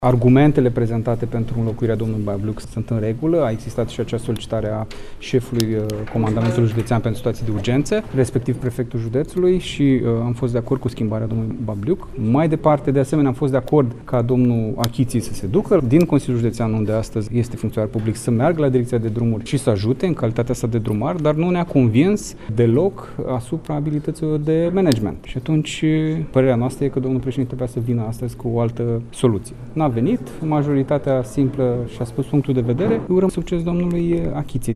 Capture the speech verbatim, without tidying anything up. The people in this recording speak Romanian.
Argumentele prezentate pentru înlocuirea domnului Babluc sunt în regulă. A existat și acea solicitare a șefului Comandamentului Județean pentru situații de urgență, respectiv prefectul județului, și uh, am fost de acord cu schimbarea domnului Babluc. Mai departe, de asemenea, am fost de acord ca domnul Achiții să se ducă din Consiliul Județean, unde astăzi este funcționar public, să meargă la Direcția de Drumuri și să ajute în calitatea sa de drumar, dar nu ne-a convins deloc asupra abilităților de management. Și atunci, părerea noastră e că domnul președinte trebuia să vină astăzi cu o altă soluție. N-a venit, majoritatea simplă și-a spus punctul de vedere. Urăm succes domnului Achiții.